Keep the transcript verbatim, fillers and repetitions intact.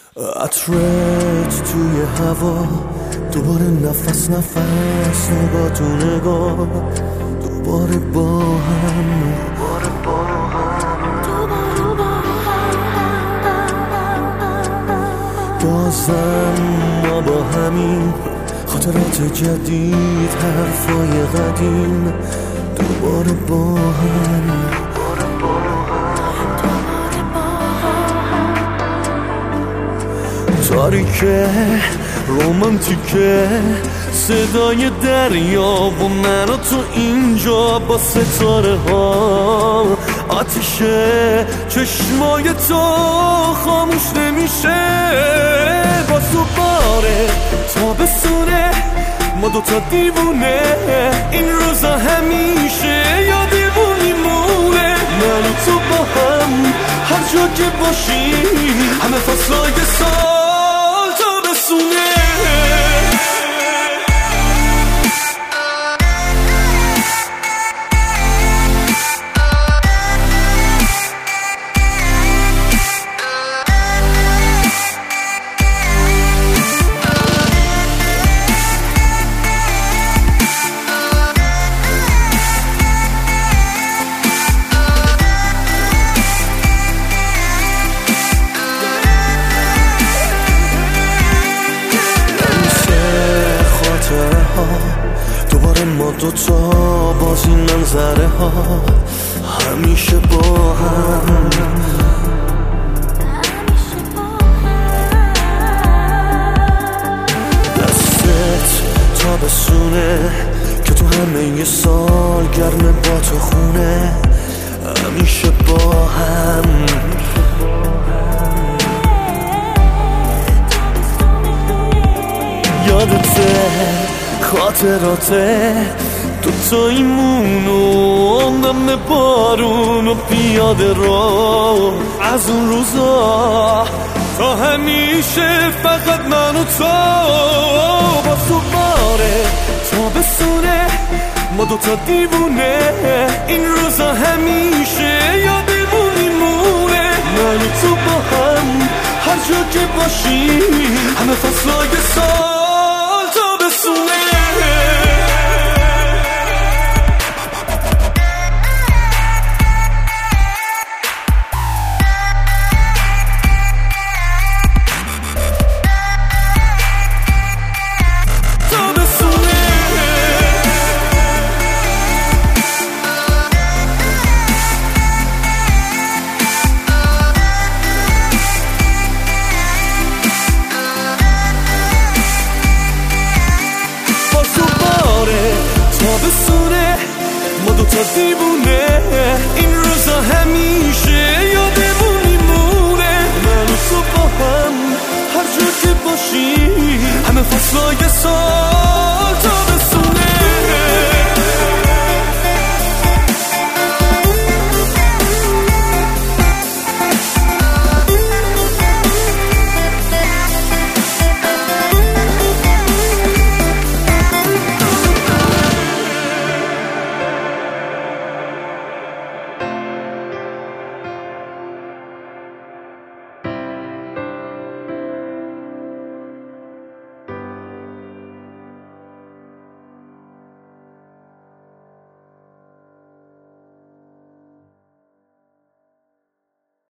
عطرت توی هوا، دوباره نفس نفس، نگاه تو نگاه، دوباره با هم، دوباره با هم، دوباره با هم. بازم ما با همین خاطرات جدید، حرفای قدیم، دوباره با هم. تاریکه رومانتیکه، صدای دریا و من و تو اینجا با ستاره ها، آتیشه چشمای تو خاموش نمیشه. با دوباره تابستونه، ما دوتا دیوونه، این روزا همیشه یادمون میمونه. من و تو با هم هر جا که باشیم، همه فصلای سال تابستونه. دوباره ما دوتا باز این منظره ها، همیشه با هم. دستت تابستونه که تو همه سال گرمه، با تو خونه، همیشه با هم. یادته خاطراته دوتاییمون و نم بارون و پیاده رو، از اون روزا تا همیشه فقط من و تو. با دوباره تابستونه، ما دوتا دیوونه، این روزا همیشه یادمون میمونه. من و تو با هم هر جا که باشیم، همه فصلای سال تابستونه. تابستونه، ما دوتا دیوونه، این روزا همیشه یادمون میمونه. من و تو با هم هر جا که باشیم، همه فصلای سال